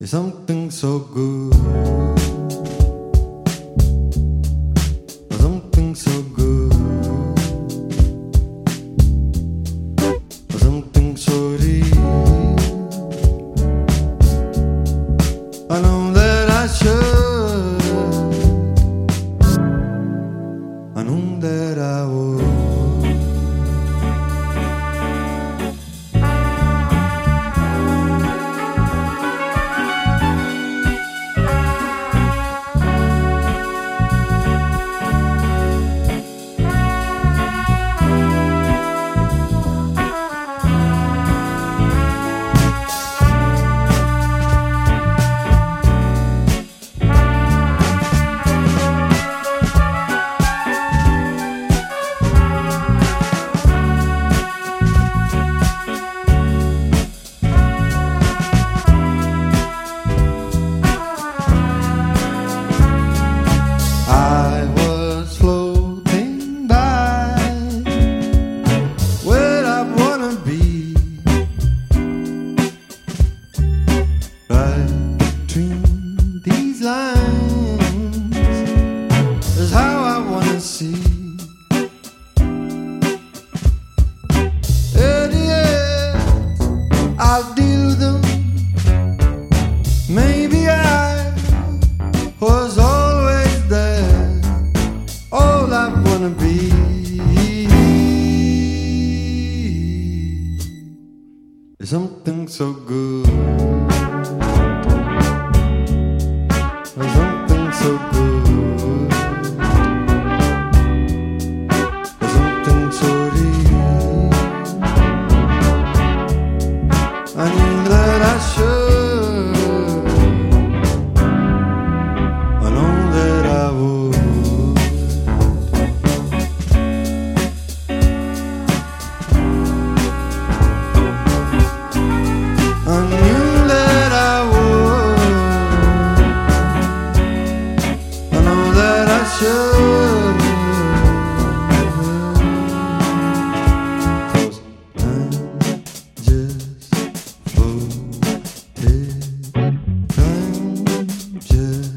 something so good. Something so good. Something so real. I know that I should. I know that I would. Something so good. Something so good. Something so real. I knew that I should. I know that I would. I knew that I would. I know that I should. 'Cause time just floated. Time just